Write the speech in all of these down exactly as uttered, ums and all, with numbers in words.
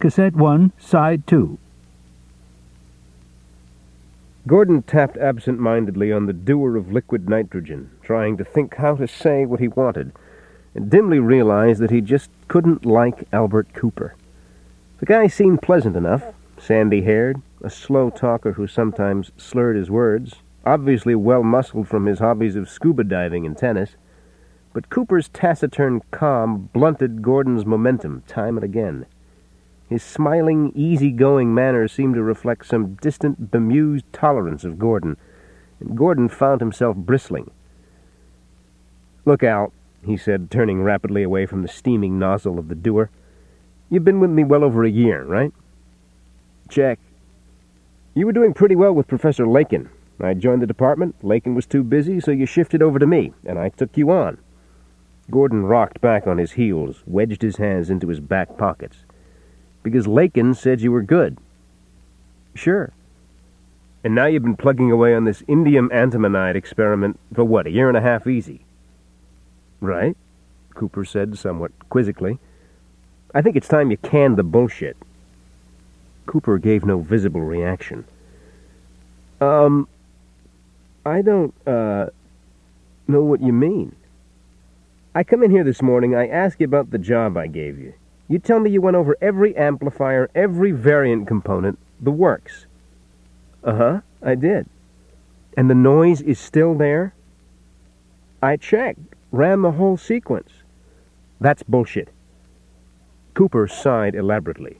Cassette one, Side two. Gordon tapped absent-mindedly on the dewar of liquid nitrogen, trying to think how to say what he wanted, and dimly realized that he just couldn't like Albert Cooper. The guy seemed pleasant enough, sandy-haired, a slow talker who sometimes slurred his words, obviously well-muscled from his hobbies of scuba diving and tennis, but Cooper's taciturn calm blunted Gordon's momentum time and again. His smiling, easy-going manner seemed to reflect some distant, bemused tolerance of Gordon, and Gordon found himself bristling. "Look, Al," he said, turning rapidly away from the steaming nozzle of the dewar. "You've been with me well over a year, right?" "Check." "You were doing pretty well with Professor Lakin. I joined the department. Lakin was too busy, so you shifted over to me, and I took you on." Gordon rocked back on his heels, wedged his hands into his back pockets. "Because Lakin said you were good." "Sure." "And now you've been plugging away on this indium antimonide experiment for what, a year and a half easy?" "Right," Cooper said somewhat quizzically. "I think it's time you canned the bullshit." Cooper gave no visible reaction. Um, I don't, uh, know what you mean." "I come in here this morning, I ask you about the job I gave you. You tell me you went over every amplifier, every variant component, the works." "Uh-huh, I did." "And the noise is still there?" "I checked, ran the whole sequence." "That's bullshit." Cooper sighed elaborately.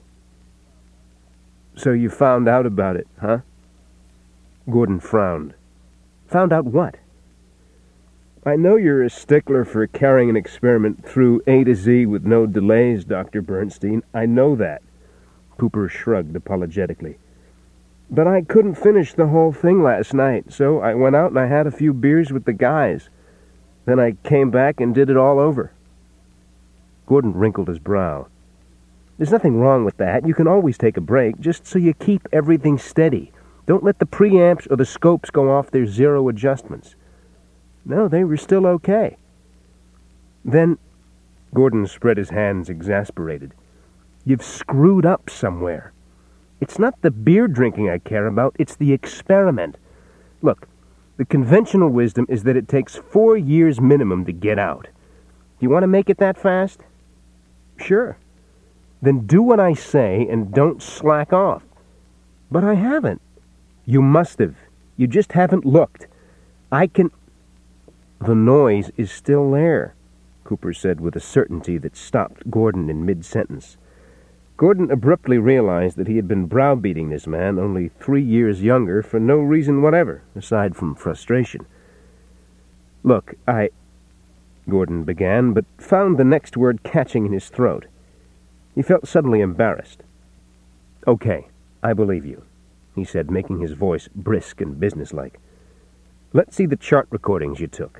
"So you found out about it, huh?" Gordon frowned. "Found out what?" "I know you're a stickler for carrying an experiment through A to Z with no delays, Doctor Bernstein. I know that." Cooper shrugged apologetically. "But I couldn't finish the whole thing last night, so I went out and I had a few beers with the guys. Then I came back and did it all over." Gordon wrinkled his brow. "There's nothing wrong with that. You can always take a break, just so you keep everything steady. Don't let the preamps or the scopes go off their zero adjustments." "No, they were still okay." "Then," Gordon spread his hands exasperated, "you've screwed up somewhere. It's not the beer drinking I care about, it's the experiment. Look, the conventional wisdom is that it takes four years minimum to get out. Do you want to make it that fast?" "Sure." "Then do what I say and don't slack off." "But I haven't." "You must have. You just haven't looked. I can—" "The noise is still there," Cooper said with a certainty that stopped Gordon in mid-sentence. Gordon abruptly realized that he had been browbeating this man, only three years younger, for no reason whatever, aside from frustration. "Look, I—" Gordon began, but found the next word catching in his throat. He felt suddenly embarrassed. "Okay, I believe you," he said, making his voice brisk and businesslike. "Let's see the chart recordings you took."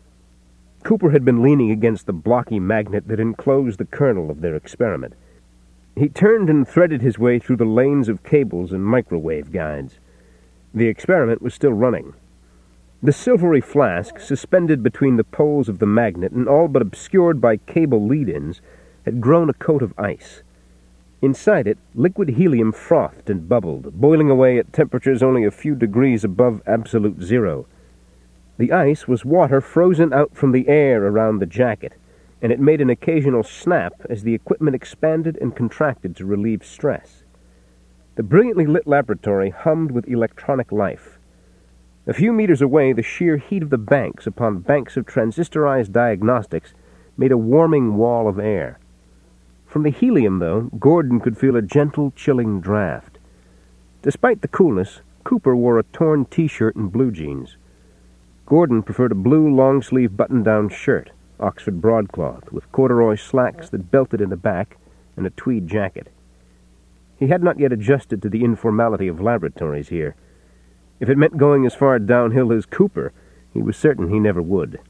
Cooper had been leaning against the blocky magnet that enclosed the kernel of their experiment. He turned and threaded his way through the lanes of cables and microwave guides. The experiment was still running. The silvery flask, suspended between the poles of the magnet and all but obscured by cable lead-ins, had grown a coat of ice. Inside it, liquid helium frothed and bubbled, boiling away at temperatures only a few degrees above absolute zero. The ice was water frozen out from the air around the jacket, and it made an occasional snap as the equipment expanded and contracted to relieve stress. The brilliantly lit laboratory hummed with electronic life. A few meters away, the sheer heat of the banks upon banks of transistorized diagnostics made a warming wall of air. From the helium, though, Gordon could feel a gentle, chilling draft. Despite the coolness, Cooper wore a torn T-shirt and blue jeans. Gordon preferred a blue long-sleeve button-down shirt, Oxford broadcloth, with corduroy slacks that belted in the back, and a tweed jacket. He had not yet adjusted to the informality of laboratories here. If it meant going as far downhill as Cooper, he was certain he never would.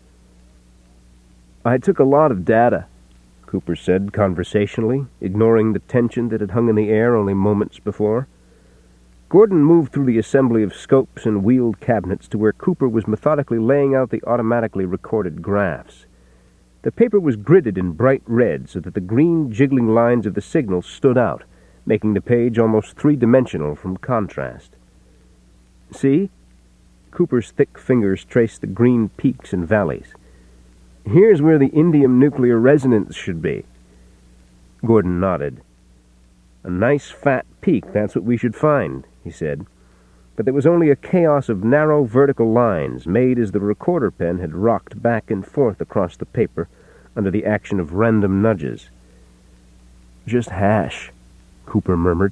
"I took a lot of data," Cooper said conversationally, ignoring the tension that had hung in the air only moments before. Gordon moved through the assembly of scopes and wheeled cabinets to where Cooper was methodically laying out the automatically recorded graphs. The paper was gridded in bright red so that the green jiggling lines of the signal stood out, making the page almost three-dimensional from contrast. See? Cooper's thick fingers traced the green peaks and valleys. Here's where the indium nuclear resonance should be. Gordon nodded. A nice fat peak, that's what we should find, he said. But there was only a chaos of narrow vertical lines made as the recorder pen had rocked back and forth across the paper under the action of random nudges. Just hash, Cooper murmured.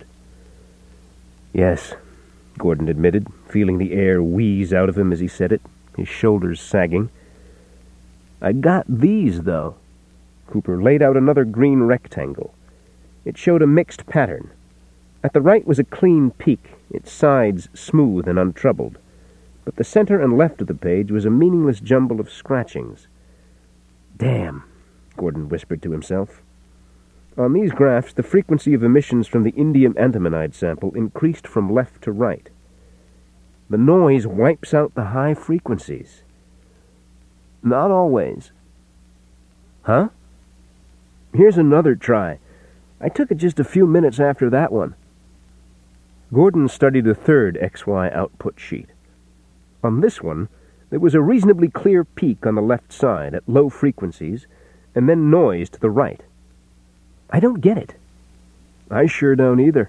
Yes, Gordon admitted, feeling the air wheeze out of him as he said it, his shoulders sagging. I got these, though. Cooper laid out another green rectangle. It showed a mixed pattern. At the right was a clean peak, its sides smooth and untroubled. But the center and left of the page was a meaningless jumble of scratchings. Damn, Gordon whispered to himself. On these graphs, the frequency of emissions from the indium antimonide sample increased from left to right. The noise wipes out the high frequencies. Not always. Huh? Here's another try. I took it just a few minutes after that one. Gordon studied a third X Y output sheet. On this one, there was a reasonably clear peak on the left side at low frequencies, and then noise to the right. I don't get it. I sure don't either.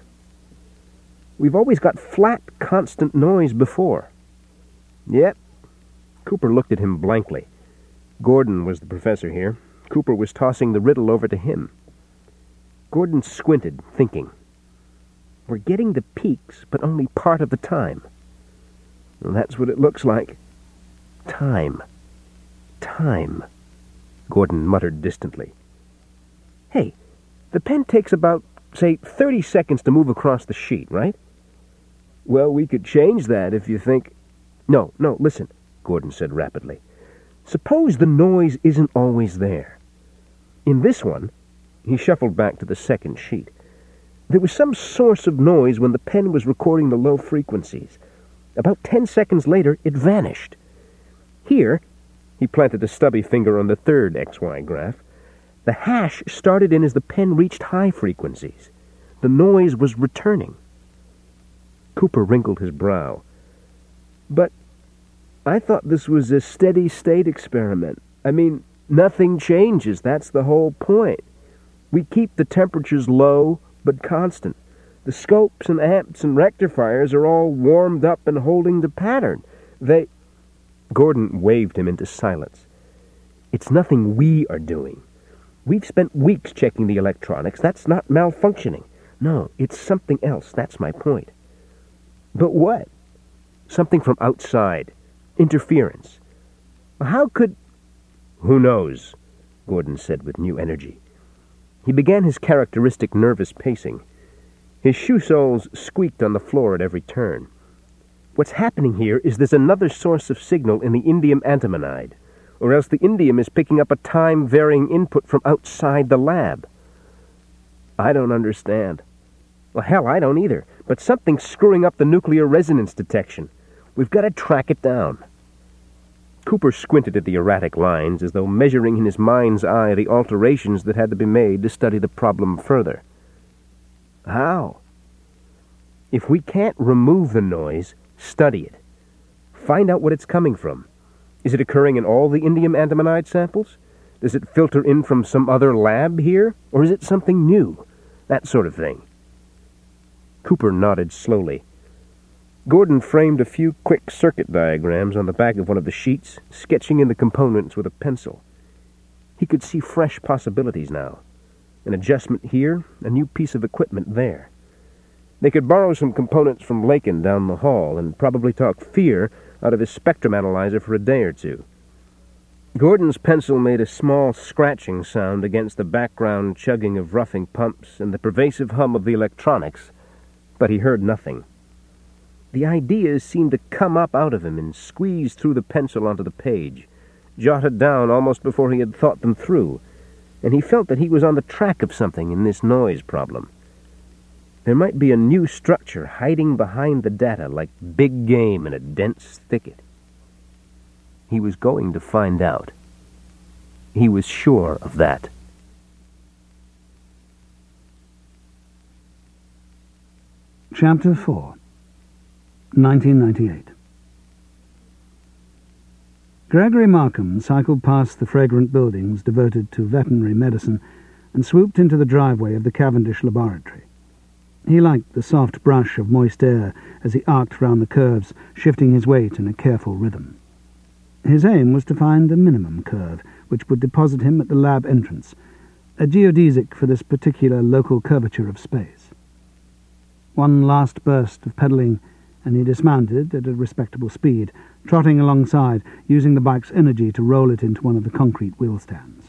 We've always got flat, constant noise before. Yep. Cooper looked at him blankly. Gordon was the professor here. Cooper was tossing the riddle over to him. Gordon squinted, thinking. We're getting the peaks, but only part of the time. Well, that's what it looks like. Time. Time. Gordon muttered distantly. Hey, the pen takes about, say, thirty seconds to move across the sheet, right? Well, we could change that if you think... No, no, listen, Gordon said rapidly. Suppose the noise isn't always there. In this one, he shuffled back to the second sheet. There was some source of noise when the pen was recording the low frequencies. About ten seconds later, it vanished. Here, he planted a stubby finger on the third X Y graph, the hash started in as the pen reached high frequencies. The noise was returning. Cooper wrinkled his brow. But I thought this was a steady-state experiment. I mean, nothing changes. That's the whole point. We keep the temperatures low but constant. The scopes and amps and rectifiers are all warmed up and holding the pattern. They... Gordon waved him into silence. It's nothing we are doing. We've spent weeks checking the electronics. That's not malfunctioning. No, it's something else. That's my point. But what? Something from outside. Interference. How could... Who knows? Gordon said with new energy. He began his characteristic nervous pacing. His shoe soles squeaked on the floor at every turn. What's happening here is there's another source of signal in the indium antimonide, or else the indium is picking up a time-varying input from outside the lab. I don't understand. Well, hell, I don't either, but something's screwing up the nuclear resonance detection. We've got to track it down. Cooper squinted at the erratic lines as though measuring in his mind's eye the alterations that had to be made to study the problem further. How? If we can't remove the noise, study it. Find out what it's coming from. Is it occurring in all the indium antimonide samples? Does it filter in from some other lab here? Or is it something new? That sort of thing. Cooper nodded slowly. Gordon framed a few quick circuit diagrams on the back of one of the sheets, sketching in the components with a pencil. He could see fresh possibilities now. An adjustment here, a new piece of equipment there. They could borrow some components from Lakin down the hall and probably talk fear out of his spectrum analyzer for a day or two. Gordon's pencil made a small scratching sound against the background chugging of roughing pumps and the pervasive hum of the electronics, but he heard nothing. The ideas seemed to come up out of him and squeeze through the pencil onto the page, jotted down almost before he had thought them through, and he felt that he was on the track of something in this noise problem. There might be a new structure hiding behind the data like big game in a dense thicket. He was going to find out. He was sure of that. Chapter four, nineteen ninety-eight. Gregory Markham cycled past the fragrant buildings devoted to veterinary medicine and swooped into the driveway of the Cavendish laboratory. He liked the soft brush of moist air as he arced round the curves, shifting his weight in a careful rhythm. His aim was to find a minimum curve, which would deposit him at the lab entrance, a geodesic for this particular local curvature of space. One last burst of pedalling, and he dismounted at a respectable speed, trotting alongside, using the bike's energy to roll it into one of the concrete wheel stands.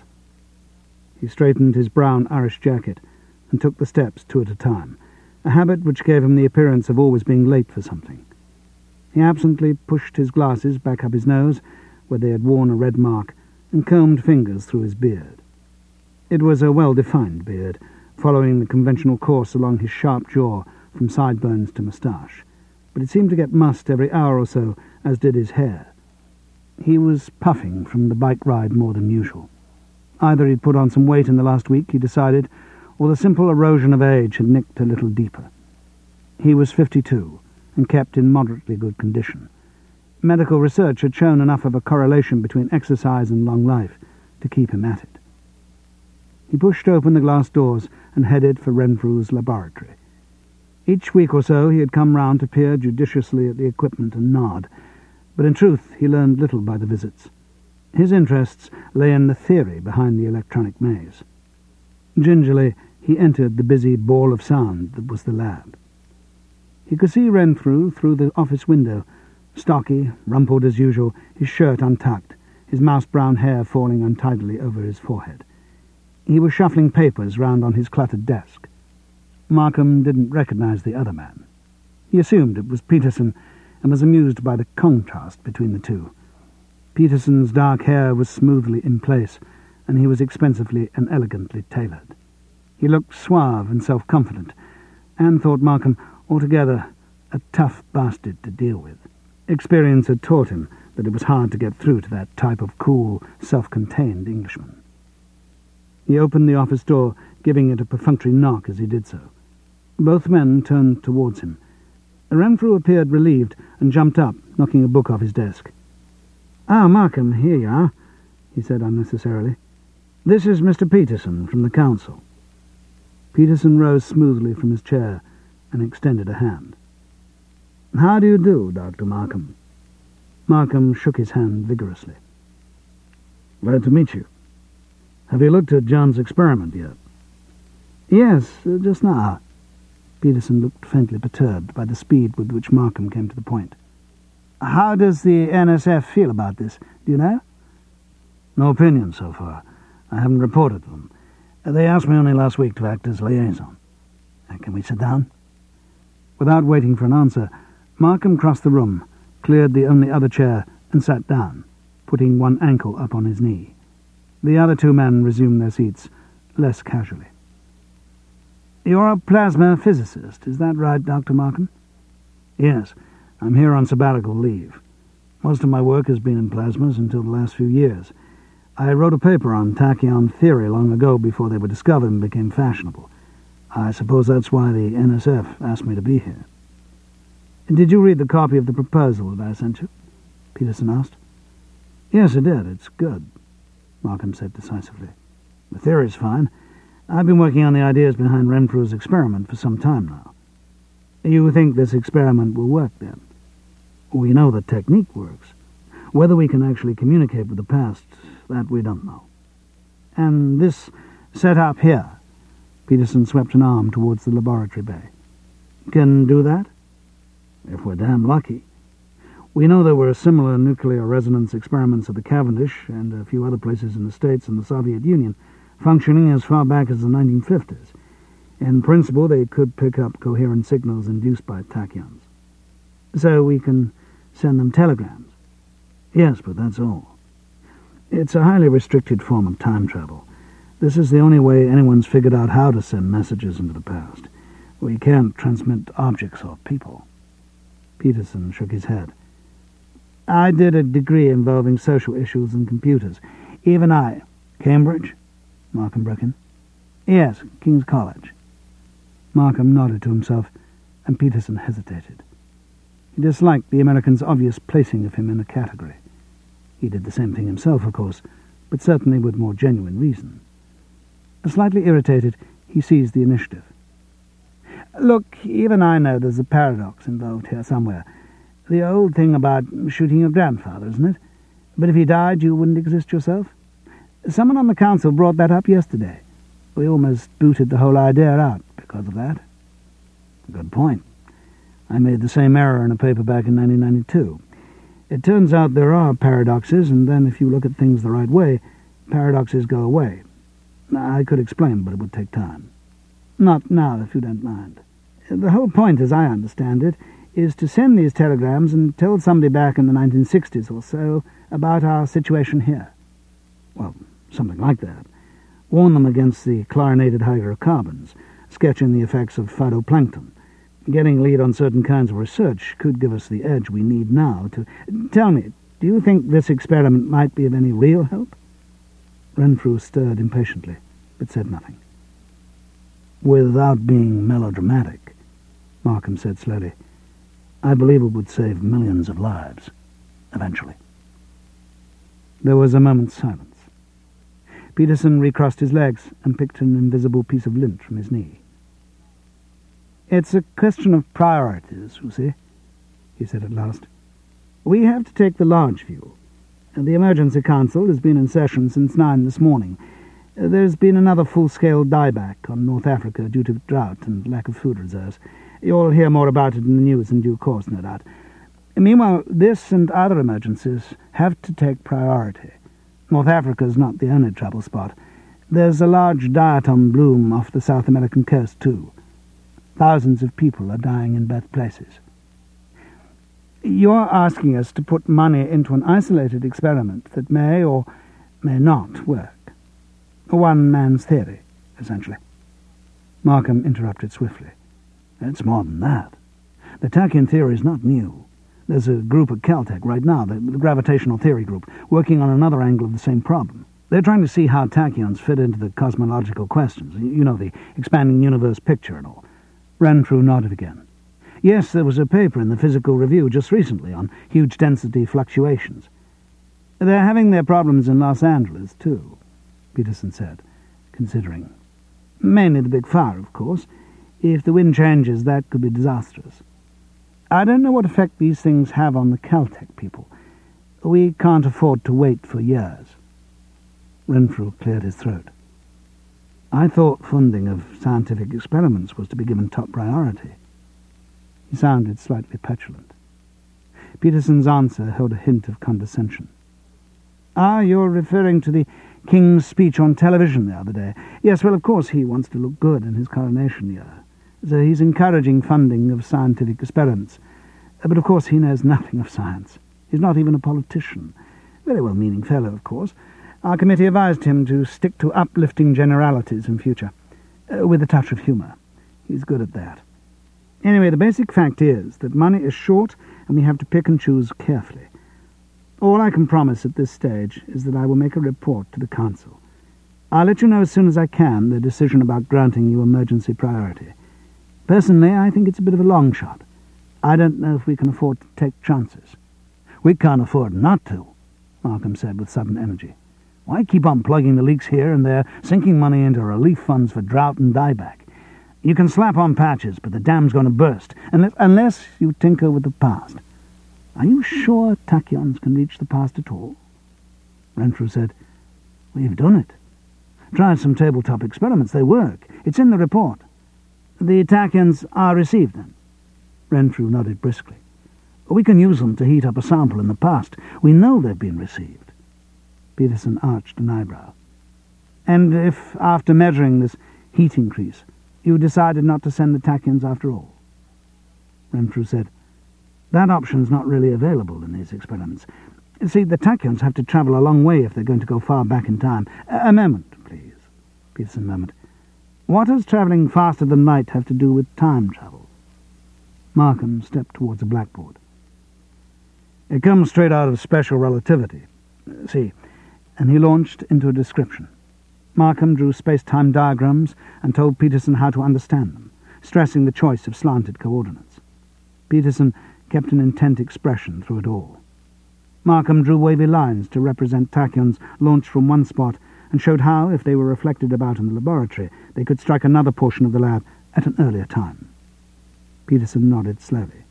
He straightened his brown Irish jacket and took the steps two at a time, a habit which gave him the appearance of always being late for something. He absently pushed his glasses back up his nose, where they had worn a red mark, and combed fingers through his beard. It was a well-defined beard, following the conventional course along his sharp jaw from sideburns to moustache, but it seemed to get mussed every hour or so, as did his hair. He was puffing from the bike ride more than usual. Either he'd put on some weight in the last week, he decided, or the simple erosion of age had nicked a little deeper. He was fifty-two, and kept in moderately good condition. Medical research had shown enough of a correlation between exercise and long life to keep him at it. He pushed open the glass doors and headed for Renfrew's laboratory. Each week or so he had come round to peer judiciously at the equipment and nod, but in truth he learned little by the visits. His interests lay in the theory behind the electronic maze. Gingerly he entered the busy ball of sound that was the lab. He could see Renfrew through the office window, stocky, rumpled as usual, his shirt untucked, his mouse-brown hair falling untidily over his forehead. He was shuffling papers round on his cluttered desk. Markham didn't recognize the other man. He assumed it was Peterson and was amused by the contrast between the two. Peterson's dark hair was smoothly in place, and he was expensively and elegantly tailored. He looked suave and self-confident, and thought Markham altogether a tough bastard to deal with. Experience had taught him that it was hard to get through to that type of cool, self-contained Englishman. He opened the office door, giving it a perfunctory knock as he did so. Both men turned towards him. Renfrew appeared relieved and jumped up, knocking a book off his desk. "Ah, Markham, here you are," he said unnecessarily. "This is Mister Peterson from the Council." Peterson rose smoothly from his chair and extended a hand. "How do you do, Doctor Markham?" Markham shook his hand vigorously. "Glad to meet you. Have you looked at John's experiment yet?" "Yes, uh, just now." Peterson looked faintly perturbed by the speed with which Markham came to the point. "How does the N S F feel about this? Do you know?" "No opinion so far. I haven't reported to them. They asked me only last week to act as liaison. Uh, can we sit down?" Without waiting for an answer, Markham crossed the room, cleared the only other chair, and sat down, putting one ankle up on his knee. The other two men resumed their seats, less casually. "You're a plasma physicist, is that right, Doctor Markham?" "Yes, I'm here on sabbatical leave. Most of my work has been in plasmas until the last few years. I wrote a paper on tachyon theory long ago before they were discovered and became fashionable. I suppose that's why the N S F asked me to be here." "Did you read the copy of the proposal that I sent you?" Peterson asked. "Yes, I did. It's good," Markham said decisively. "The theory's fine. I've been working on the ideas behind Renfrew's experiment for some time now." "You think this experiment will work, then?" "We know the technique works. Whether we can actually communicate with the past, that we don't know." "And this set-up here," Peterson swept an arm towards the laboratory bay, "can do that?" "If we're damn lucky. We know there were similar nuclear resonance experiments at the Cavendish and a few other places in the States and the Soviet Union, functioning as far back as the nineteen fifties. In principle, they could pick up coherent signals induced by tachyons. "So we can send them telegrams?" "Yes, but that's all. It's a highly restricted form of time travel. This is the only way anyone's figured out how to send messages into the past. We can't transmit objects or people." Peterson shook his head. "I did a degree involving social issues and computers. Even I..." Cambridge? Markham broke in. Yes, King's College. Markham nodded to himself, and Peterson hesitated. He disliked the American's obvious placing of him in a category. He did the same thing himself, of course, but certainly with more genuine reason. Slightly irritated, he seized the initiative. Look, even I know there's a paradox involved here somewhere. The old thing about shooting your grandfather, isn't it? But if he died, you wouldn't exist yourself? Someone on the council brought that up yesterday. We almost booted the whole idea out because of that. Good point. I made the same error in a paper back in nineteen ninety-two. It turns out there are paradoxes, and then if you look at things the right way, paradoxes go away. I could explain, but it would take time. Not now, if you don't mind. The whole point, as I understand it, is to send these telegrams and tell somebody back in the nineteen sixties or so about our situation here. Well, something like that. Warn them against the chlorinated hydrocarbons, sketching the effects of phytoplankton. Getting a lead on certain kinds of research could give us the edge we need now to... Tell me, do you think this experiment might be of any real help? Renfrew stirred impatiently, but said nothing. Without being melodramatic, Markham said slowly, I believe it would save millions of lives, eventually. There was a moment's silence. Peterson recrossed his legs and picked an invisible piece of lint from his knee. It's a question of priorities, you see, he said at last. We have to take the large view. The Emergency Council has been in session since nine this morning. There's been another full-scale dieback on North Africa due to drought and lack of food reserves. You'll hear more about it in the news in due course, no doubt. Meanwhile, this and other emergencies have to take priority. North Africa's not the only trouble spot. There's a large diatom bloom off the South American coast, too. Thousands of people are dying in both places. You're asking us to put money into an isolated experiment that may or may not work. A one-man's theory, essentially. Markham interrupted swiftly. It's more than that. The Tachyon theory is not new. There's a group at Caltech right now, the, the Gravitational Theory Group, working on another angle of the same problem. They're trying to see how tachyons fit into the cosmological questions. You know, the expanding universe picture and all. Renfrew nodded again. Yes, there was a paper in the Physical Review just recently on huge density fluctuations. They're having their problems in Los Angeles, too, Peterson said, considering. Mainly the big fire, of course. If the wind changes, that could be disastrous. I don't know what effect these things have on the Caltech people. We can't afford to wait for years. Renfrew cleared his throat. I thought funding of scientific experiments was to be given top priority. He sounded slightly petulant. Peterson's answer held a hint of condescension. Ah, you're referring to the King's speech on television the other day. Yes, well, of course he wants to look good in his coronation year. So he's encouraging funding of scientific experiments. But of course he knows nothing of science. He's not even a politician. Very well-meaning fellow, of course. Our committee advised him to stick to uplifting generalities in future, uh, with a touch of humour. He's good at that. Anyway, the basic fact is that money is short and we have to pick and choose carefully. All I can promise at this stage is that I will make a report to the Council. I'll let you know as soon as I can the decision about granting you emergency priority. Personally, I think it's a bit of a long shot. I don't know if we can afford to take chances. We can't afford not to, Markham said with sudden energy. Why keep on plugging the leaks here and there, sinking money into relief funds for drought and dieback? You can slap on patches, but the dam's going to burst, unless, unless you tinker with the past. Are you sure tachyons can reach the past at all? Renfrew said, We've done it. Tried some tabletop experiments. They work. It's in the report. The tachyons are received, then? Renfrew nodded briskly. We can use them to heat up a sample in the past. We know they've been received. Peterson arched an eyebrow. And if, after measuring this heat increase, you decided not to send the tachyons after all? Renfrew said, That option's not really available in these experiments. See, the tachyons have to travel a long way if they're going to go far back in time. A, a moment, please, Peterson murmured. What does travelling faster than light have to do with time travel? Markham stepped towards a blackboard. It comes straight out of special relativity. See, and he launched into a description. Markham drew space-time diagrams and told Peterson how to understand them, stressing the choice of slanted coordinates. Peterson kept an intent expression through it all. Markham drew wavy lines to represent tachyons launched from one spot and showed how, if they were reflected about in the laboratory, they could strike another portion of the lab at an earlier time. Peterson nodded slowly.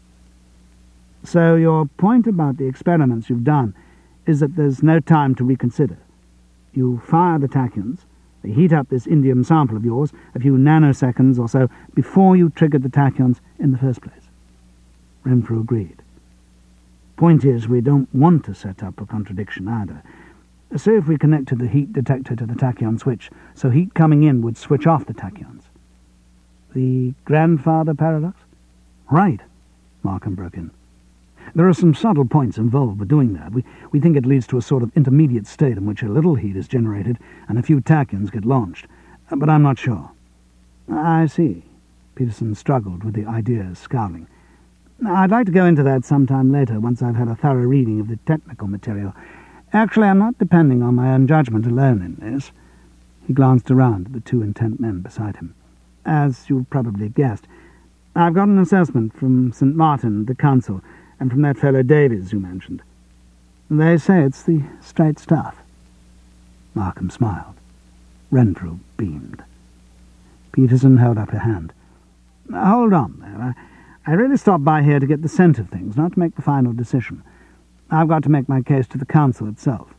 So your point about the experiments you've done is that there's no time to reconsider. You fire the tachyons, they heat up this indium sample of yours a few nanoseconds or so before you triggered the tachyons in the first place. Renfrew agreed. Point is, we don't want to set up a contradiction either. Say if we connected the heat detector to the tachyon switch, so heat coming in would switch off the tachyons. The grandfather paradox? Right, Markham broke in. There are some subtle points involved with doing that. We, we think it leads to a sort of intermediate state in which a little heat is generated and a few tachyons get launched. But I'm not sure. I see. Peterson struggled with the idea, scowling. I'd like to go into that sometime later, once I've had a thorough reading of the technical material. Actually, I'm not depending on my own judgment alone in this. He glanced around at the two intent men beside him. As you've probably guessed, I've got an assessment from Saint Martin, the council, and from that fellow Davies you mentioned. They say it's the straight stuff. Markham smiled. Renfrew beamed. Peterson held up a hand. Hold on there. I, I really stopped by here to get the scent of things, not to make the final decision. I've got to make my case to the council itself.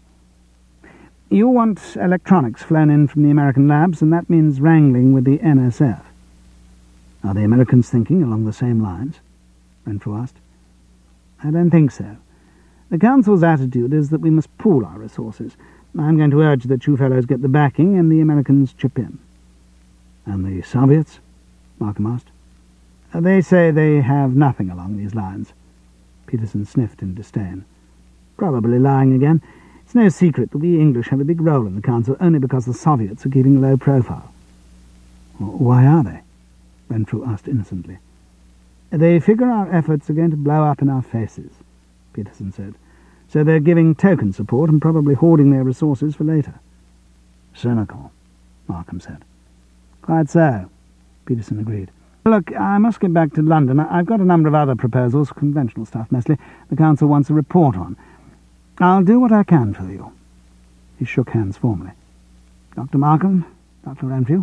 You want electronics flown in from the American labs, and that means wrangling with the N S F. Are the Americans thinking along the same lines? Renfrew asked. I don't think so. The Council's attitude is that we must pool our resources. I'm going to urge that you fellows get the backing and the Americans chip in. And the Soviets? Markham asked. They say they have nothing along these lines. Peterson sniffed in disdain. Probably lying again. It's no secret that we English have a big role in the Council only because the Soviets are keeping a low profile. Why are they? Renfrew asked innocently. They figure our efforts are going to blow up in our faces, Peterson said. So they're giving token support and probably hoarding their resources for later. Cynical, Markham said. Quite so, Peterson agreed. Look, I must get back to London. I've got a number of other proposals, conventional stuff mostly, the Council wants a report on. I'll do what I can for you. He shook hands formally. Doctor Markham, Doctor Renfrew.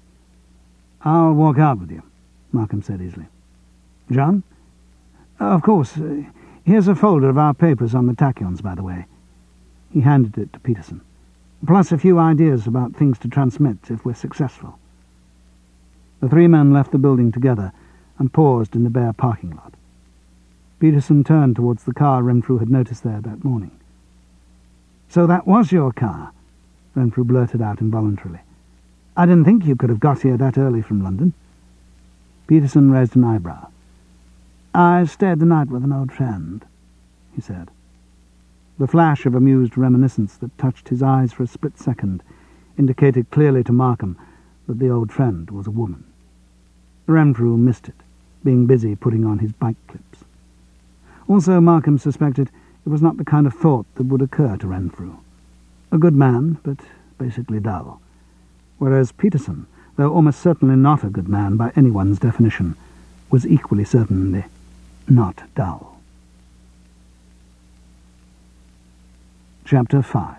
I'll walk out with you, Markham said easily. John? Of course. Uh, here's a folder of our papers on the tachyons, by the way. He handed it to Peterson. Plus a few ideas about things to transmit if we're successful. The three men left the building together and paused in the bare parking lot. Peterson turned towards the car Renfrew had noticed there that morning. So that was your car, Renfrew blurted out involuntarily. I didn't think you could have got here that early from London. Peterson raised an eyebrow. I stayed the night with an old friend, he said. The flash of amused reminiscence that touched his eyes for a split second indicated clearly to Markham that the old friend was a woman. Renfrew missed it, being busy putting on his bike clips. Also, Markham suspected it was not the kind of thought that would occur to Renfrew. A good man, but basically dull. Whereas Peterson, though almost certainly not a good man by anyone's definition, was equally certainly not dull. Chapter five.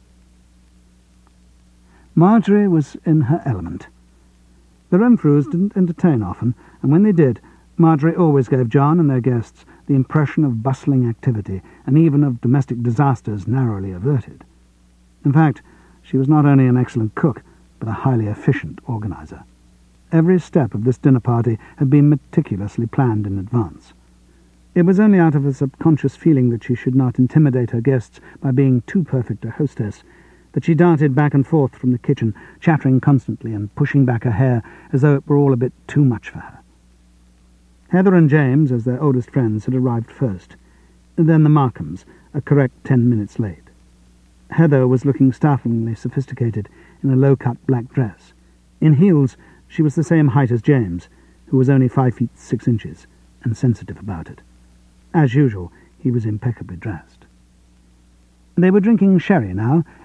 Marjorie was in her element. The Renfrews didn't entertain often, and when they did, Marjorie always gave John and their guests the impression of bustling activity, and even of domestic disasters narrowly averted. In fact, she was not only an excellent cook, but a highly efficient organizer. Every step of this dinner party had been meticulously planned in advance. It was only out of a subconscious feeling that she should not intimidate her guests by being too perfect a hostess that she darted back and forth from the kitchen, chattering constantly and pushing back her hair as though it were all a bit too much for her. Heather and James, as their oldest friends, had arrived first, then the Markhams, a correct ten minutes late. Heather was looking startlingly sophisticated in a low-cut black dress. In heels, she was the same height as James, who was only five feet six inches, and sensitive about it. As usual, he was impeccably dressed. They were drinking sherry now,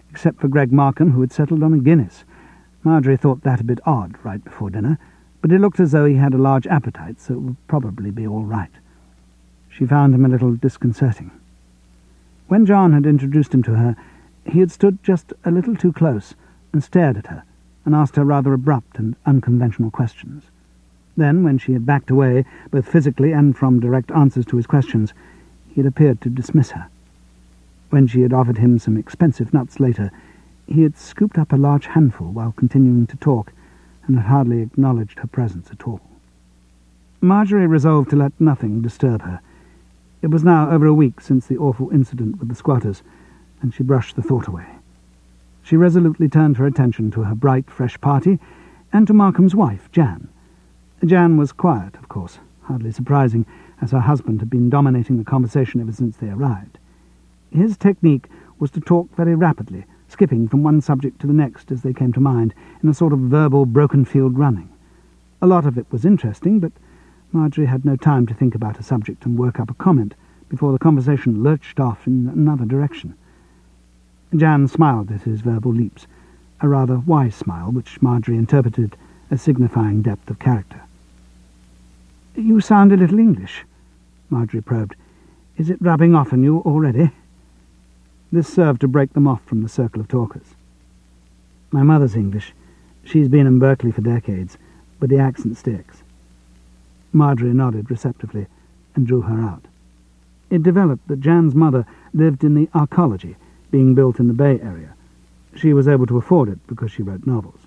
except for Greg Markham, who had settled on a Guinness. Marjorie thought that a bit odd right before dinner, but it looked as though he had a large appetite, so it would probably be all right. She found him a little disconcerting. When John had introduced him to her, he had stood just a little too close and stared at her, and asked her rather abrupt and unconventional questions. Then, when she had backed away, both physically and from direct answers to his questions, he had appeared to dismiss her. When she had offered him some expensive nuts later, he had scooped up a large handful while continuing to talk, and had hardly acknowledged her presence at all. Marjorie resolved to let nothing disturb her. It was now over a week since the awful incident with the squatters, and she brushed the thought away. She resolutely turned her attention to her bright, fresh party, and to Markham's wife, Jan. Jan was quiet, of course, hardly surprising, as her husband had been dominating the conversation ever since they arrived. His technique was to talk very rapidly, skipping from one subject to the next as they came to mind, in a sort of verbal broken-field running. A lot of it was interesting, but Marjorie had no time to think about a subject and work up a comment before the conversation lurched off in another direction. Jan smiled at his verbal leaps, a rather wise smile which Marjorie interpreted as signifying depth of character. "You sound a little English," Marjorie probed. "Is it rubbing off on you already?" This served to break them off from the circle of talkers. "My mother's English. She's been in Berkeley for decades, but the accent sticks." Marjorie nodded receptively and drew her out. It developed that Jan's mother lived in the Arcology, being built in the Bay Area. She was able to afford it because she wrote novels.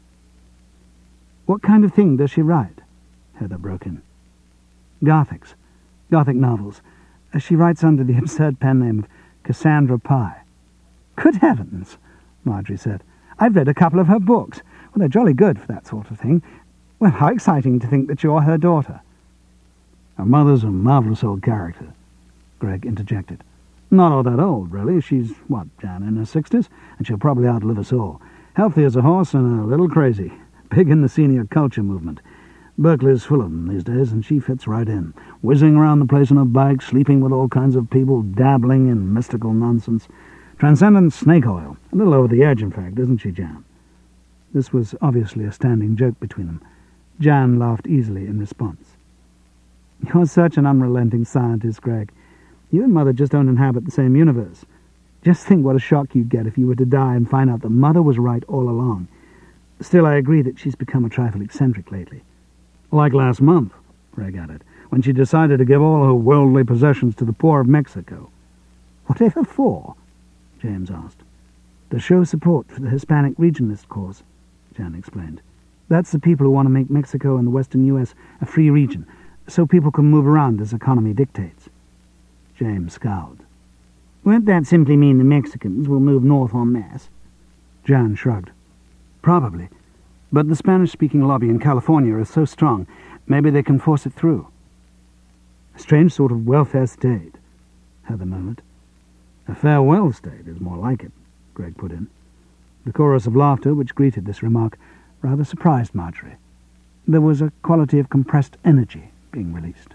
"What kind of thing does she write?" Heather broke in. "Gothics. Gothic novels. She writes under the absurd pen name of Cassandra Pye." "Good heavens," Marjorie said. "I've read a couple of her books. Well, they're jolly good for that sort of thing. Well, how exciting to think that you're her daughter." "Her mother's a marvellous old character," Greg interjected. "Not all that old, really. She's, what, Jan, in her sixties? And she'll probably outlive us all. Healthy as a horse and a little crazy. Big in the senior culture movement. Berkeley's full of them these days, and she fits right in. Whizzing around the place on a bike, sleeping with all kinds of people, dabbling in mystical nonsense. Transcendent snake oil. A little over the edge, in fact, isn't she, Jan?" This was obviously a standing joke between them. Jan laughed easily in response. "You're such an unrelenting scientist, Greg. You and Mother just don't inhabit the same universe. Just think what a shock you'd get if you were to die and find out that Mother was right all along. Still, I agree that she's become a trifle eccentric lately." "Like last month," Greg added, "when she decided to give all her worldly possessions to the poor of Mexico." "Whatever for?" James asked. "To show support for the Hispanic regionalist cause," Jan explained. "That's the people who want to make Mexico and the western U S a free region, so people can move around as economy dictates." James scowled. "Won't that simply mean the Mexicans will move north en masse?" Jan shrugged. "Probably. But the Spanish-speaking lobby in California is so strong, maybe they can force it through." "A strange sort of welfare state," Heather murmured. "A farewell state is more like it," Greg put in. The chorus of laughter which greeted this remark rather surprised Marjorie. There was a quality of compressed energy being released.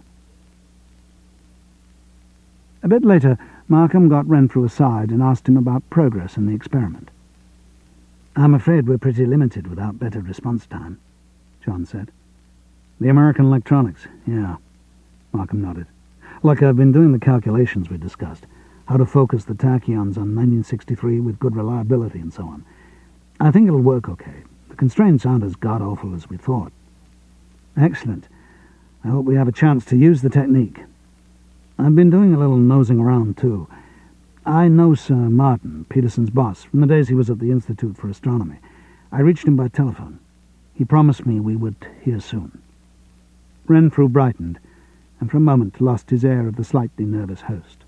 A bit later, Markham got Renfrew aside and asked him about progress in the experiment. "I'm afraid we're pretty limited without better response time," John said. "The American electronics, yeah," Markham nodded. "Look, I've been doing the calculations we discussed, how to focus the tachyons on nineteen sixty-three with good reliability and so on. I think it'll work okay. The constraints aren't as god-awful as we thought." "Excellent. I hope we have a chance to use the technique. I've been doing a little nosing around, too. I know Sir Martin, Peterson's boss, from the days he was at the Institute for Astronomy. I reached him by telephone. He promised me we would hear soon." Renfrew brightened, and for a moment lost his air of the slightly nervous host.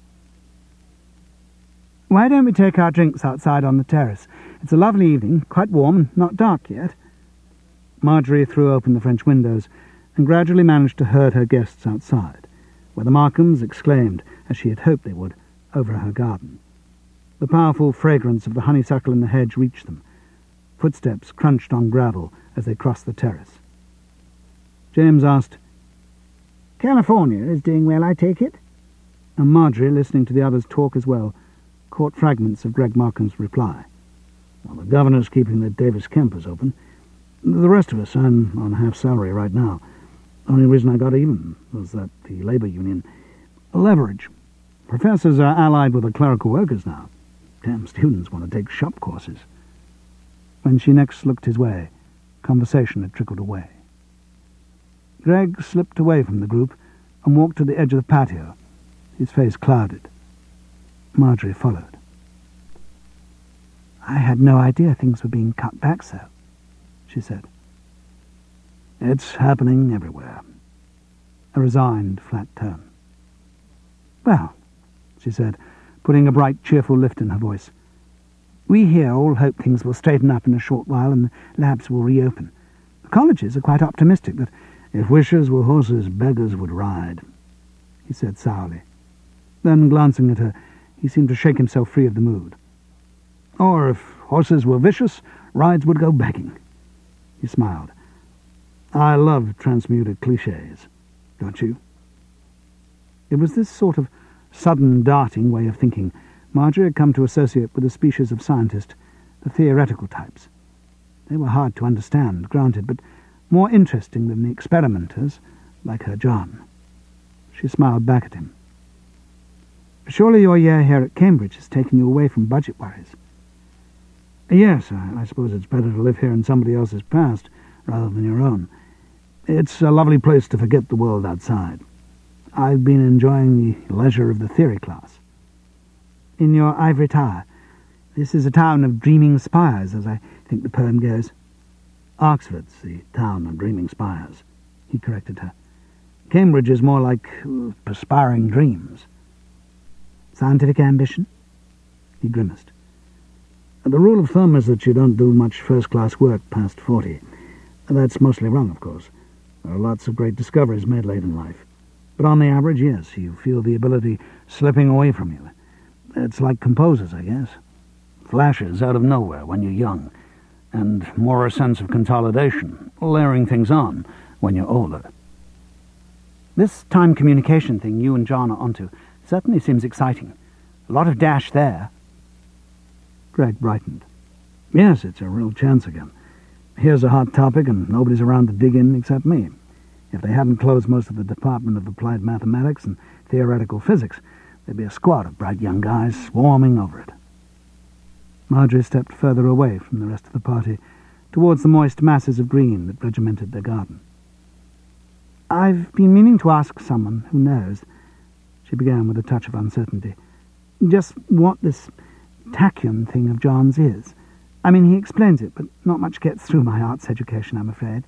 "Why don't we take our drinks outside on the terrace? It's a lovely evening, quite warm and not dark yet." Marjorie threw open the French windows and gradually managed to herd her guests outside, where the Markhams exclaimed, as she had hoped they would, over her garden. The powerful fragrance of the honeysuckle in the hedge reached them. Footsteps crunched on gravel as they crossed the terrace. James asked, "California is doing well, I take it?" And Marjorie, listening to the others talk as well, caught fragments of Greg Markham's reply. Well, the governor's keeping the Davis campus open. The rest of us, I'm on half salary right now. Only reason I got even was that the labor union... Leverage. Professors are allied with the clerical workers now. Damn students want to take shop courses. When she next looked his way, conversation had trickled away. Greg slipped away from the group and walked to the edge of the patio, his face clouded. Marjorie followed. "I had no idea things were being cut back so," she said. "It's happening everywhere." A resigned, flat tone. "Well," she said, putting a bright, cheerful lift in her voice, "we here all hope things will straighten up in a short while and the labs will reopen. The colleges are quite optimistic that if wishes were horses, beggars would ride," he said sourly. Then, glancing at her, he seemed to shake himself free of the mood. "Or if horses were vicious, rides would go begging." He smiled. "I love transmuted cliches, don't you?" It was this sort of sudden, darting way of thinking Marjorie had come to associate with a species of scientist, the theoretical types. They were hard to understand, granted, but more interesting than the experimenters, like her John. She smiled back at him. "Surely your year here at Cambridge has taken you away from budget worries." "Yes, I, I suppose it's better to live here in somebody else's past rather than your own. It's a lovely place to forget the world outside. I've been enjoying the leisure of the theory class." "In your ivory tower. This is a town of dreaming spires, as I think the poem goes." "Oxford's the town of dreaming spires," he corrected her. "Cambridge is more like uh, perspiring dreams." "Scientific ambition?" He grimaced. "The rule of thumb is that you don't do much first-class work past forty. That's mostly wrong, of course. There are lots of great discoveries made late in life. But on the average, yes, you feel the ability slipping away from you. It's like composers, I guess. Flashes out of nowhere when you're young, and more a sense of consolidation, layering things on when you're older." "This time communication thing you and John are onto certainly seems exciting. A lot of dash there." Greg brightened. "Yes, it's a real chance again. Here's a hot topic, and nobody's around to dig in except me. If they hadn't closed most of the Department of Applied Mathematics and Theoretical Physics, there'd be a squad of bright young guys swarming over it." Marjorie stepped further away from the rest of the party, towards the moist masses of green that regimented their garden. "I've been meaning to ask someone who knows," she began with a touch of uncertainty, "just what this tachyon thing of John's is. I mean, he explains it, but not much gets through my arts education, I'm afraid."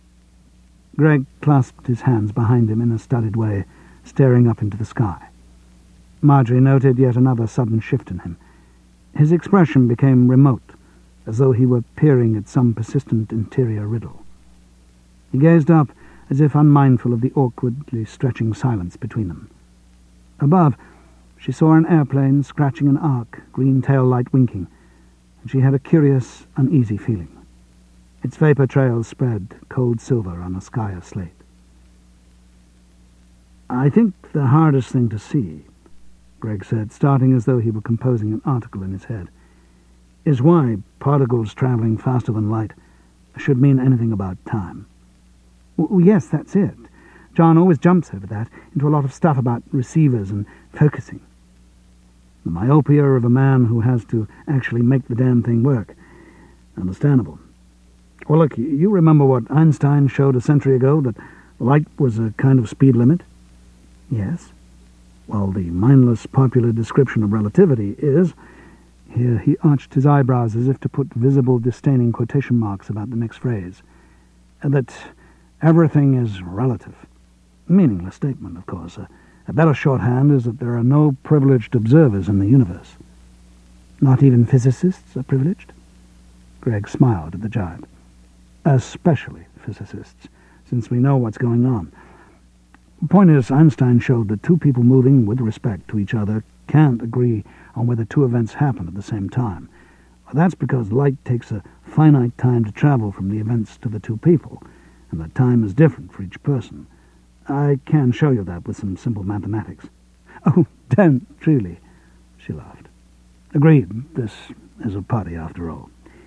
Greg clasped his hands behind him in a studied way, staring up into the sky. Marjorie noted yet another sudden shift in him. His expression became remote, as though he were peering at some persistent interior riddle. He gazed up, as if unmindful of the awkwardly stretching silence between them. Above, she saw an airplane scratching an arc, green tail light winking, and she had a curious, uneasy feeling. Its vapour trails spread, cold silver on a sky of slate. "I think the hardest thing to see," Greg said, starting as though he were composing an article in his head, "is why particles travelling faster than light should mean anything about time." "Well, yes, that's it. John always jumps over that into a lot of stuff about receivers and focusing." "The myopia of a man who has to actually make the damn thing work. Understandable. Well, look, you remember what Einstein showed a century ago, that light was a kind of speed limit?" "Yes." "Well, the mindless popular description of relativity is—" Here he arched his eyebrows as if to put visible disdaining quotation marks about the next phrase. "That everything is relative." Meaningless statement, of course. A, a better shorthand is that there are no privileged observers in the universe. "Not even physicists are privileged?" Greg smiled at the jibe. "Especially physicists, since we know what's going on. The point is, Einstein showed that two people moving with respect to each other can't agree on whether two events happen at the same time. That's because light takes a finite time to travel from the events to the two people, and that time is different for each person. I can show you that with some simple mathematics." "Oh, don't, truly," she laughed. "Agreed, this is a party after all.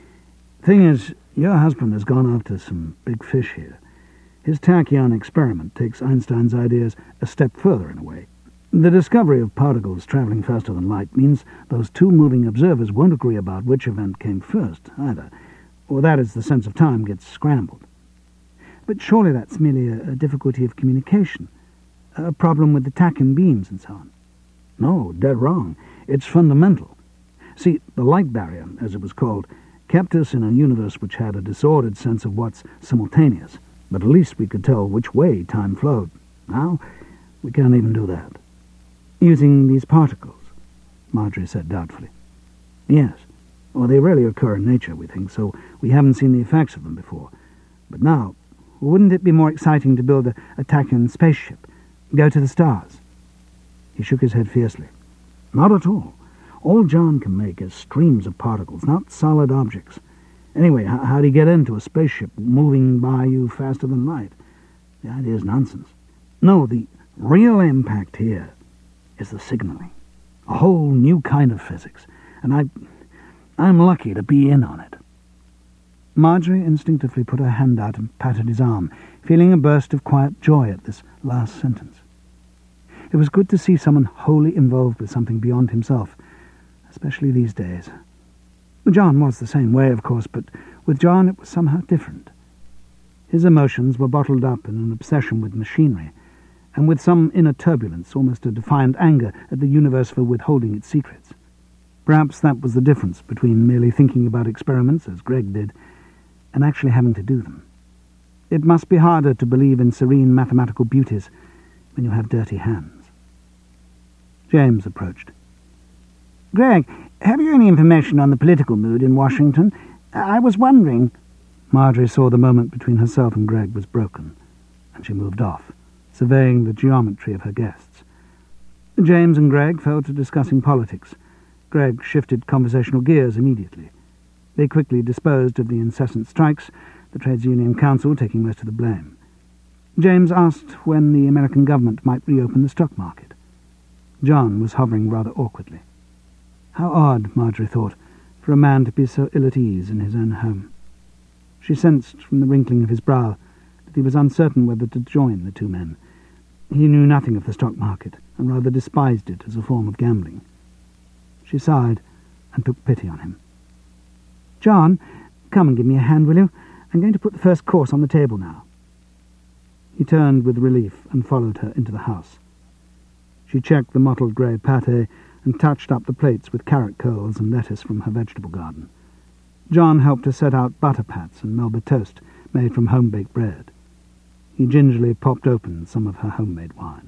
Thing is, your husband has gone after some big fish here. His tachyon experiment takes Einstein's ideas a step further in a way. The discovery of particles travelling faster than light means those two moving observers won't agree about which event came first, either, or that is, the sense of time gets scrambled. But surely that's merely a, a difficulty of communication, a problem with the tachyon beams and so on. No, dead wrong. It's fundamental. See, the light barrier, as it was called, kept us in a universe which had a disordered sense of what's simultaneous, but at least we could tell which way time flowed. Now, we can't even do that. Using these particles, Marjorie said doubtfully. Yes. Well, they rarely occur in nature, we think, so we haven't seen the effects of them before. But now, wouldn't it be more exciting to build a, a tachyon spaceship, go to the stars? He shook his head fiercely. Not at all. All John can make is streams of particles, not solid objects. Anyway, how, how do you get into a spaceship moving by you faster than light? The idea is nonsense. No, the real impact here is the signaling. A whole new kind of physics. And I, I'm lucky to be in on it. Marjorie instinctively put her hand out and patted his arm, feeling a burst of quiet joy at this last sentence. It was good to see someone wholly involved with something beyond himself, especially these days. John was the same way, of course, but with John it was somehow different. His emotions were bottled up in an obsession with machinery, and with some inner turbulence, almost a defiant anger at the universe for withholding its secrets. Perhaps that was the difference between merely thinking about experiments, as Greg did, and actually having to do them. It must be harder to believe in serene mathematical beauties when you have dirty hands. James approached. Greg, have you any information on the political mood in Washington? I was wondering... Marjorie saw the moment between herself and Greg was broken, and she moved off, surveying the geometry of her guests. James and Greg fell to discussing politics. Greg shifted conversational gears immediately. They quickly disposed of the incessant strikes, the Trades Union Council taking most of the blame. James asked when the American government might reopen the stock market. John was hovering rather awkwardly. How odd, Marjorie thought, for a man to be so ill at ease in his own home. She sensed from the wrinkling of his brow that he was uncertain whether to join the two men. He knew nothing of the stock market, and rather despised it as a form of gambling. She sighed and took pity on him. John, come and give me a hand, will you? I'm going to put the first course on the table now. He turned with relief and followed her into the house. She checked the mottled grey pâté and touched up the plates with carrot curls and lettuce from her vegetable garden. John helped her set out butter pats and Melba toast made from home-baked bread. He gingerly popped open some of her homemade wine.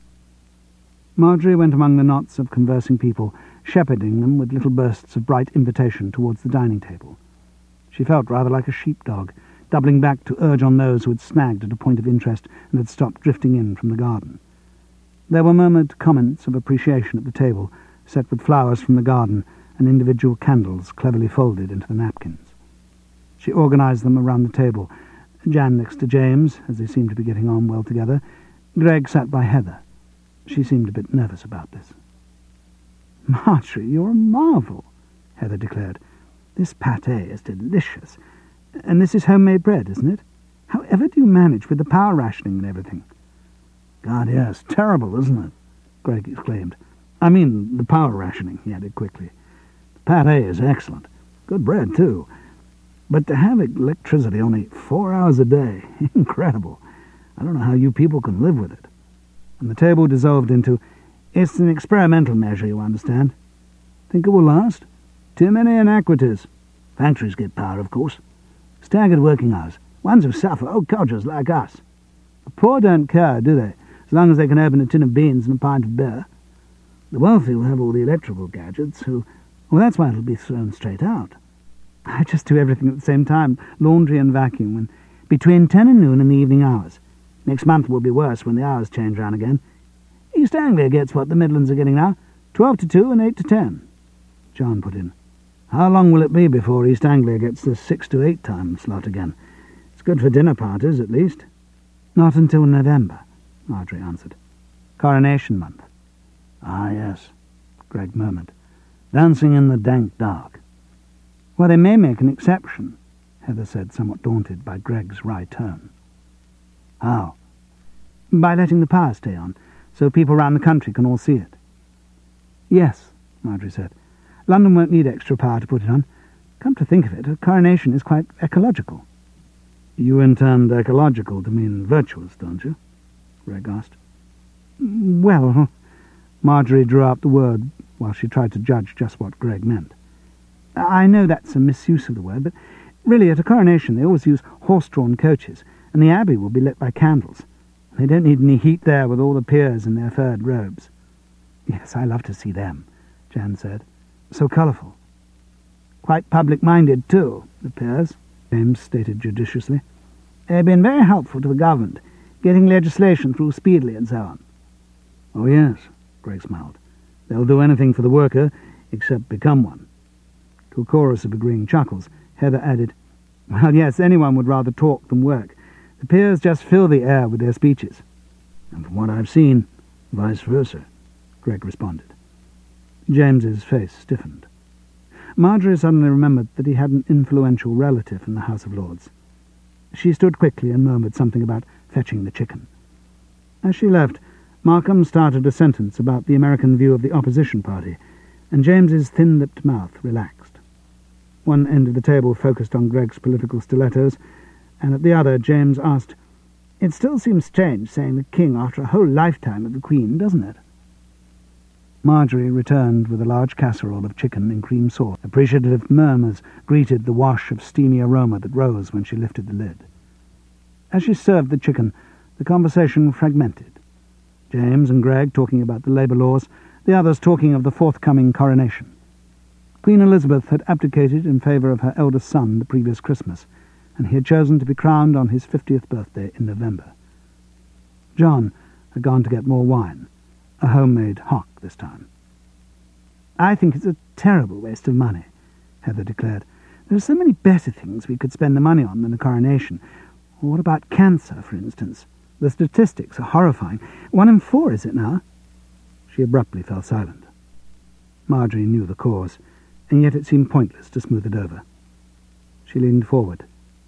Marjorie went among the knots of conversing people, shepherding them with little bursts of bright invitation towards the dining table. She felt rather like a sheepdog, doubling back to urge on those who had snagged at a point of interest and had stopped drifting in from the garden. There were murmured comments of appreciation at the table, set with flowers from the garden and individual candles cleverly folded into the napkins. She organised them around the table, Jan next to James, as they seemed to be getting on well together. Greg sat by Heather. She seemed a bit nervous about this. Marjorie, you're a marvel, Heather declared. This pâté is delicious. And this is homemade bread, isn't it? However do you manage with the power rationing and everything? God, yes, terrible, isn't it? Greg exclaimed. I mean, the power rationing, he added quickly. The pâté is excellent. Good bread, too. But to have electricity only four hours a day, incredible. I don't know how you people can live with it. And the table dissolved into, it's an experimental measure, you understand. Think it will last? Too many iniquities. Factories get power, of course. Staggered working hours. Ones who suffer, old codgers like us. The poor don't care, do they? As long as they can open a tin of beans and a pint of beer. The wealthy will have all the electrical gadgets, who... Well, that's why it'll be thrown straight out. I just do everything at the same time, laundry and vacuum, and between ten and noon in the evening hours. Next month will be worse when the hours change round again. East Anglia gets what the Midlands are getting now, twelve to two and eight to ten. John put in. How long will it be before East Anglia gets the six to eight time slot again? It's good for dinner parties, at least. Not until November, Marjorie answered. Coronation month. Ah, yes, Greg murmured. Dancing in the dank dark. Well, they may make an exception, Heather said, somewhat daunted by Greg's wry tone. How? By letting the power stay on, so people round the country can all see it. Yes, Marjorie said. London won't need extra power to put it on. Come to think of it, a coronation is quite ecological. You intend ecological to mean virtuous, don't you? Greg asked. Well, Marjorie drew out the word while she tried to judge just what Greg meant. I know that's a misuse of the word, but really at a coronation they always use horse-drawn coaches, and the abbey will be lit by candles. They don't need any heat there with all the peers in their furred robes. Yes, I love to see them, Jan said. So colourful. Quite public-minded, too, the peers, James stated judiciously. They've been very helpful to the government, getting legislation through speedily and so on. Oh, yes, Greg smiled. They'll do anything for the worker, except become one. To a chorus of agreeing chuckles, Heather added, Well, yes, anyone would rather talk than work. The peers just fill the air with their speeches. And from what I've seen, vice versa, Greg responded. James's face stiffened. Marjorie suddenly remembered that he had an influential relative in the House of Lords. She stood quickly and murmured something about fetching the chicken. As she left, Markham started a sentence about the American view of the opposition party, and James's thin-lipped mouth relaxed. One end of the table focused on Greg's political stilettos, and at the other James asked, It still seems strange saying the king after a whole lifetime of the Queen, doesn't it? Marjorie returned with a large casserole of chicken in cream sauce. Appreciative murmurs greeted the wash of steamy aroma that rose when she lifted the lid. As she served the chicken, the conversation fragmented. James and Greg talking about the labour laws, the others talking of the forthcoming coronation. Queen Elizabeth had abdicated in favour of her eldest son the previous Christmas, and he had chosen to be crowned on his fiftieth birthday in November. John had gone to get more wine, a homemade hock this time. I think it's a terrible waste of money, Heather declared. There are so many better things we could spend the money on than a coronation. What about cancer, for instance? The statistics are horrifying. One in four, is it now? She abruptly fell silent. Marjorie knew the cause, and yet it seemed pointless to smooth it over. She leaned forward.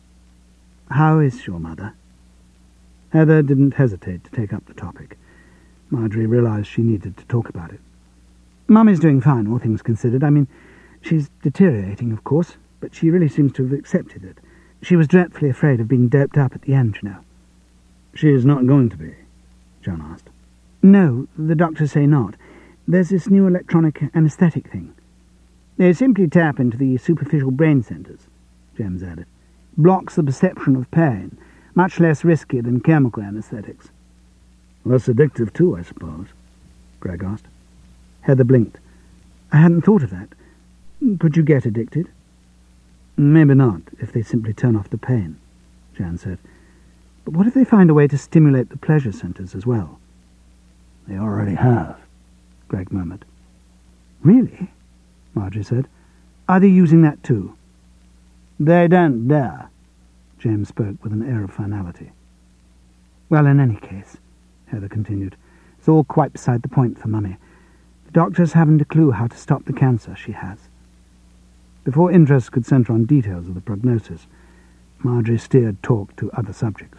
How is your mother? Heather didn't hesitate to take up the topic. Marjorie realised she needed to talk about it. Mummy's doing fine, all things considered. I mean, she's deteriorating, of course, but she really seems to have accepted it. She was dreadfully afraid of being doped up at the end, you know. She is not going to be, John asked. No, the doctors say not. There's this new electronic anaesthetic thing. They simply tap into the superficial brain centres, James added. Blocks the perception of pain, much less risky than chemical anaesthetics. Less addictive too, I suppose, Greg asked. Heather blinked. I hadn't thought of that. Could you get addicted? Maybe not, if they simply turn off the pain, Jan said. But what if they find a way to stimulate the pleasure centres as well? They already have, Greg murmured. Really? Marjorie said. Are they using that too? They don't dare, James spoke with an air of finality. Well, in any case, Heather continued, it's all quite beside the point for Mummy. The doctors haven't a clue how to stop the cancer she has. Before interest could centre on details of the prognosis, Marjorie steered talk to other subjects.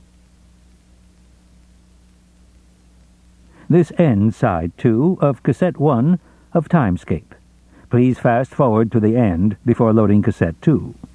This ends side two of cassette one of Timescape. Please fast forward to the end before loading cassette two.